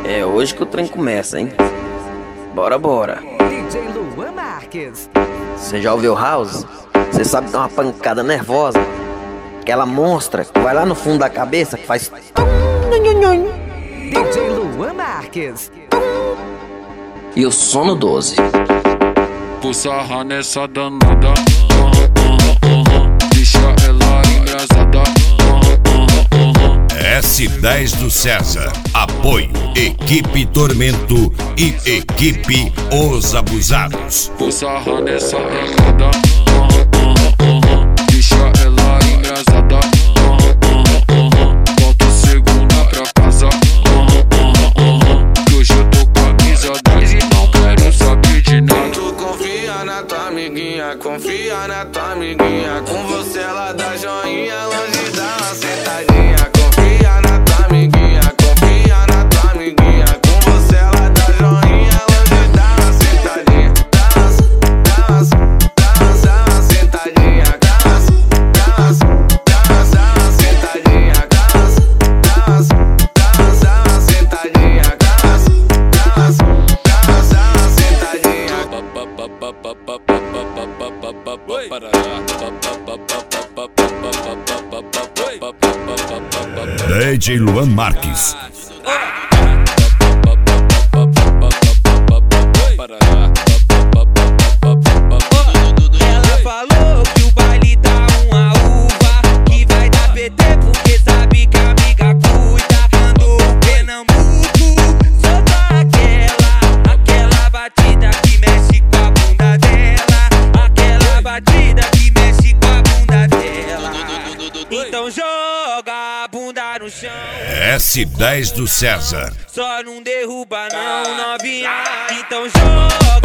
É hoje que o trem começa, hein? Bora, bora. DJ Luan Marques. Você já ouviu House? Você sabe que é uma pancada nervosa. Aquela monstra que vai lá no fundo da cabeça que faz... DJ Luan Marques. E o sono 12. Vou sarrar nessa danada, deixa ela embrasada. S10 do César. Apoio Equipe Tormento e Equipe Os Abusados. Vou sarrar nessa danada, deixa ela embrasada. Volta segunda pra casa, que hoje eu tô com a camisa 10 e não quero saber de nada. Tu confia na tua amiguinha, confia na tua amiguinha. Com você ela dá joinha, longe dá uma sentadinha. Confia na tua amiguinha, confia na tua amiguinha. Com você ela dá joinha, longe dá uma sentadinha. Dá uma sentadinha. Dá uma sentadinha. Dá uma sentadinha. DJ Luan Marques. Ela falou que o baile tá uma uva, que vai dar PT porque sabe que a amiga cuida. Mandou o Pernambuco, solta aquela batida que mexe com a bunda dela, aquela batida que mexe com a bunda dela. Então joga a bunda no chão. S10 do César. Só não derruba não, novinha. Então joga